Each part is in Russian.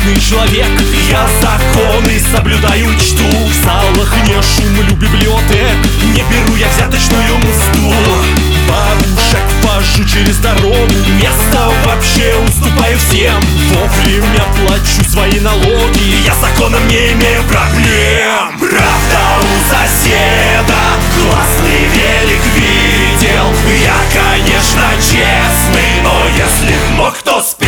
честный человек. Я законы соблюдаю, чту. В залах не шумлю библиотек, не беру я взяточную мзду. Бабушек вожу через дорогу, место вообще уступаю всем. Вовремя плачу свои налоги, я с законом не имею проблем. Правда, у соседа классный велик видел. Я, конечно, честный, но если б мог, то спиздил.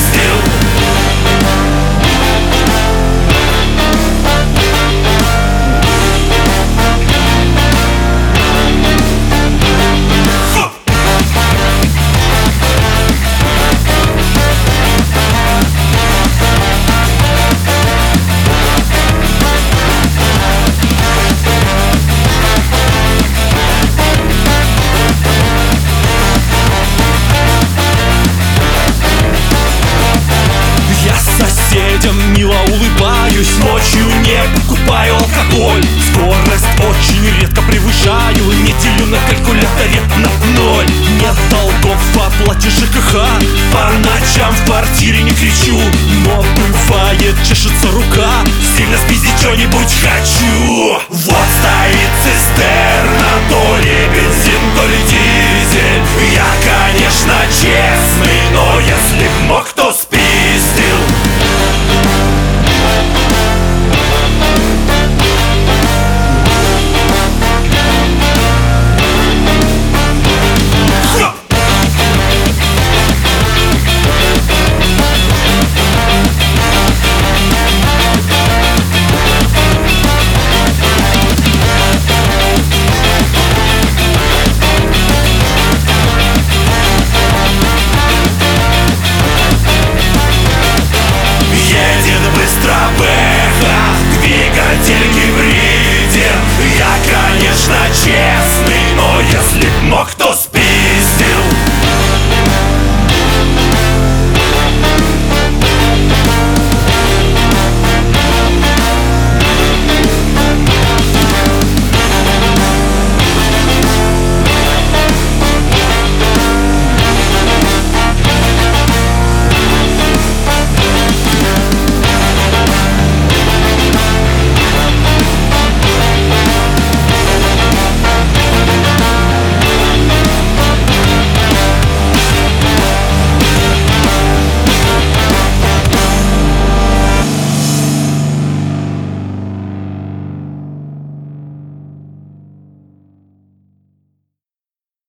Соседям мило улыбаюсь, ночью не покупаю алкоголь. Скорость очень редко превышаю, не делю на калькуляторе на ноль. Нет долгов по оплате ЖКХ, по ночам в квартире не кричу. Но бывает чешется рука, сильно спиздить что-нибудь хочу. Вот стоит